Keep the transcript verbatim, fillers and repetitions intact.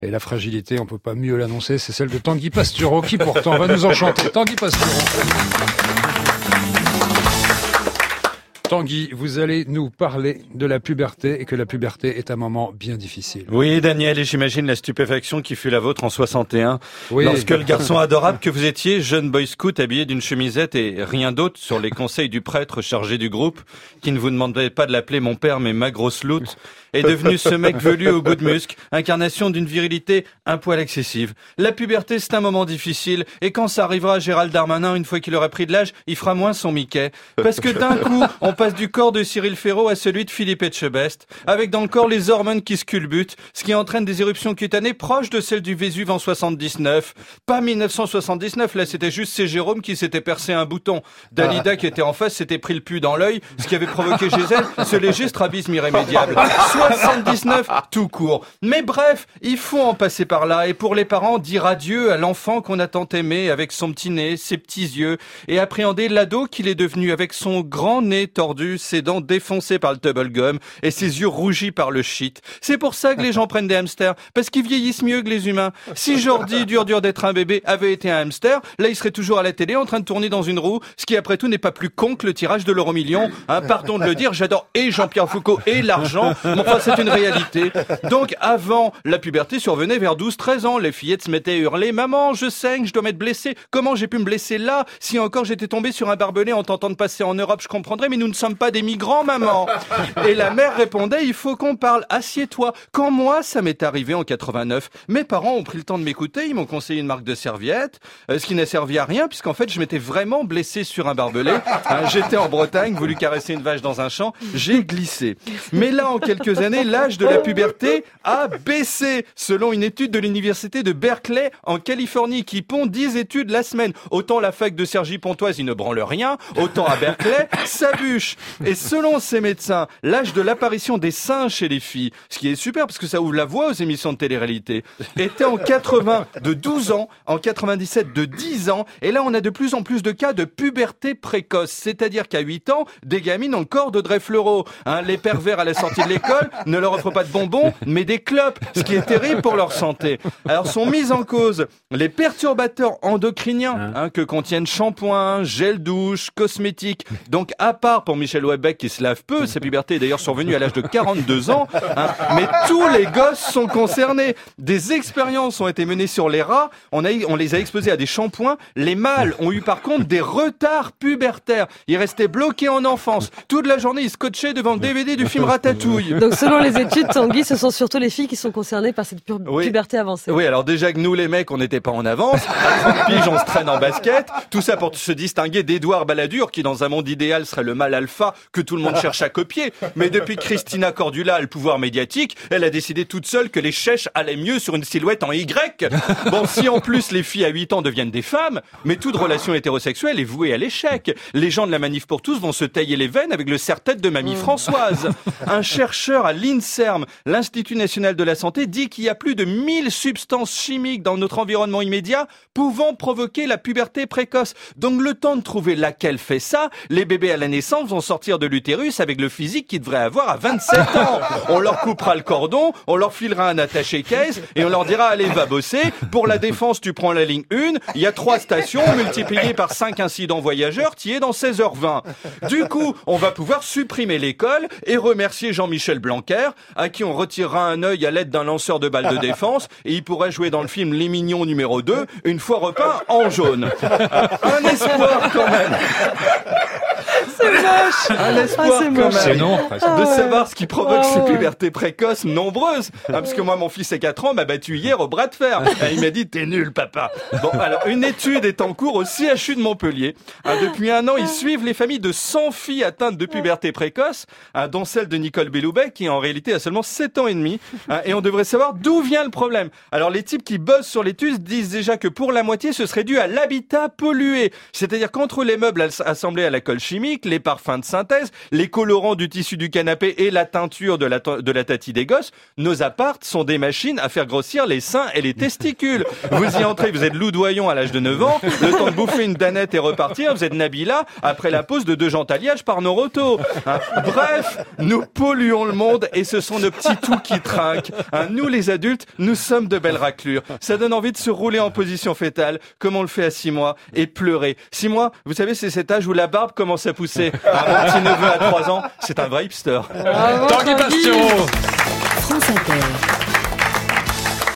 Et la fragilité, on peut pas mieux l'annoncer, c'est celle de Tanguy Pastureau qui pourtant va nous enchanter. Tanguy Pastureau. Tanguy, vous allez nous parler de la puberté et que la puberté est un moment bien difficile. Oui, Daniel, et j'imagine la stupéfaction qui fut la vôtre en soixante et un. Oui. Lorsque le garçon adorable que vous étiez, jeune boy scout habillé d'une chemisette et rien d'autre sur les conseils du prêtre chargé du groupe, qui ne vous demandait pas de l'appeler mon père mais ma grosse loute, est devenu ce mec velu au goût de musc, incarnation d'une virilité un poil excessive. La puberté, c'est un moment difficile, et quand ça arrivera à Gérald Darmanin, une fois qu'il aura pris de l'âge, il fera moins son Mickey. Parce que d'un coup, on passe du corps de Cyril Ferraud à celui de Philippe Etchebest, avec dans le corps les hormones qui se culbutent, ce qui entraîne des éruptions cutanées proches de celles du Vésuve en soixante-dix-neuf. Pas mille neuf cent soixante-dix-neuf, là c'était juste c'est Jérôme qui s'était percé un bouton. Dalida qui était en face s'était pris le pu dans l'œil, ce qui avait provoqué chez elle ce léger strabisme irrémédiable. soixante-dix-neuf tout court. Mais bref, il faut en passer par là, et pour les parents, dire adieu à l'enfant qu'on a tant aimé avec son petit nez, ses petits yeux, et appréhender l'ado qu'il est devenu avec son grand nez tordu, ses dents défoncées par le bubblegum et ses yeux rougis par le shit. C'est pour ça que les gens prennent des hamsters, parce qu'ils vieillissent mieux que les humains. Si Jordi, dur dur d'être un bébé, avait été un hamster, là il serait toujours à la télé en train de tourner dans une roue, ce qui après tout n'est pas plus con que le tirage de l'euro million. Hein, pardon de le dire, j'adore et Jean-Pierre Foucault et l'argent, mais enfin c'est une réalité. Donc avant, la puberté survenait vers douze treize ans, les fillettes se mettaient à hurler « Maman, je saigne, je dois m'être blessée, comment j'ai pu me blesser là? Si encore j'étais tombée sur un barbelé en tentant de passer en Europe, je comprendrais, mais nous ne sommes pas des migrants, maman !» Et la mère répondait « Il faut qu'on parle, assieds-toi. » Quand moi, ça m'est arrivé en quatre-vingt-neuf, mes parents ont pris le temps de m'écouter, ils m'ont conseillé une marque de serviette, euh, ce qui n'a servi à rien, puisqu'en fait, je m'étais vraiment blessé sur un barbelé. Hein, j'étais en Bretagne, voulu caresser une vache dans un champ, j'ai glissé. Mais là, en quelques années, l'âge de la puberté a baissé, selon une étude de l'université de Berkeley, en Californie, qui pond dix études la semaine. Autant la fac de Cergy-Pontoise, il ne branle rien, autant à Berkeley, ça bûche. Et selon ces médecins, l'âge de l'apparition des seins chez les filles, ce qui est super parce que ça ouvre la voie aux émissions de télé-réalité, était en quatre-vingts de douze ans, en quatre-vingt-dix-sept de dix ans, et là on a de plus en plus de cas de puberté précoce, c'est-à-dire qu'à huit ans, des gamines ont le corps d'Audrey Fleurot. Hein, les pervers à la sortie de l'école ne leur offrent pas de bonbons, mais des clopes, ce qui est terrible pour leur santé. Alors sont mises en cause les perturbateurs endocriniens hein, que contiennent shampoing, gel douche, cosmétiques. Donc à part pour Michel Houellebecq qui se lave peu, sa puberté est d'ailleurs survenue à l'âge de quarante-deux ans, hein, mais tous les gosses sont concernés. Des expériences ont été menées sur les rats, on, a, on les a exposés à des shampoings. Les mâles ont eu par contre des retards pubertaires. Ils restaient bloqués en enfance. Toute la journée, ils scotchaient devant le D V D du film Ratatouille. Donc selon les études, Tanguy, ce sont surtout les filles qui sont concernées par cette pu- oui. puberté avancée. Oui, alors déjà que nous les mecs, on n'était pas en avance. À trente piges, on se traîne en basket. Tout ça pour se distinguer d'Édouard Balladur, qui dans un monde idéal serait le mâle alpha que tout le monde cherche à copier. Mais depuis que Christina Cordula a le pouvoir médiatique, elle a décidé toute seule que les chèches allaient mieux sur une silhouette en Y. Bon, si en plus les filles à huit ans deviennent des femmes, mais toute relation hétérosexuelle est vouée à l'échec. Les gens de la Manif pour tous vont se tailler les veines avec le serre-tête de Mamie Françoise. Un chercheur à l'INSERM, l'Institut National de la Santé, dit qu'il y a plus de mille substances chimiques dans notre environnement immédiat pouvant provoquer la puberté précoce. Donc le temps de trouver laquelle fait ça, les bébés à la naissance vont sortir de l'utérus avec le physique qu'ils devraient avoir à vingt-sept ans. On leur coupera le cordon, on leur filera un attaché-case et on leur dira allez va bosser. Pour la défense, tu prends la ligne un, il y a trois stations multipliées par cinq incidents voyageurs, tu y es dans seize heures vingt. Du coup, on va pouvoir supprimer l'école et remercier Jean-Michel Blanquer, à qui on retirera un œil à l'aide d'un lanceur de balles de défense et il pourrait jouer dans le film Les Mignons numéro deux, une fois repeint en jaune. Un espoir quand même. C'est moche. Un espoir Ah, c'est quand moche. même. C'est non. De savoir ce qui provoque Ah, ces ouais. pubertés précoces nombreuses. Hein, parce que moi, mon fils a quatre ans, m'a battu hier au bras de fer. Et il m'a dit, t'es nul, papa. Bon, alors, une étude est en cours au C H U de Montpellier. Hein, depuis un an, ils suivent les familles de cent filles atteintes de puberté précoce, hein, dont celle de Nicole Belloubet, qui en réalité a seulement sept ans et demi. Hein, et on devrait savoir d'où vient le problème. Alors, les types qui bossent sur l'étude disent déjà que pour la moitié, ce serait dû à l'habitat pollué. C'est-à-dire qu'entre les meubles assemblés à la colle chimique, chimiques, les parfums de synthèse, les colorants du tissu du canapé et la teinture de la, de la tati des gosses, nos appartes sont des machines à faire grossir les seins et les testicules. Vous y entrez, vous êtes loudoyon à l'âge de neuf ans, le temps de bouffer une danette et repartir, vous êtes Nabila après la pose de deux gentaliages par Noroto. Hein, bref, nous polluons le monde et ce sont nos petits toux qui trinquent. Hein, nous les adultes, nous sommes de belles raclures. Ça donne envie de se rouler en position fétale, comme on le fait à six mois, et pleurer. Six mois, vous savez, c'est cet âge où la barbe commence à pousser. Ah, mon petit neveu à trois ans, c'est un vrai hipster. Bravo, Tanguy Tanguy. Pastureau. France Inter.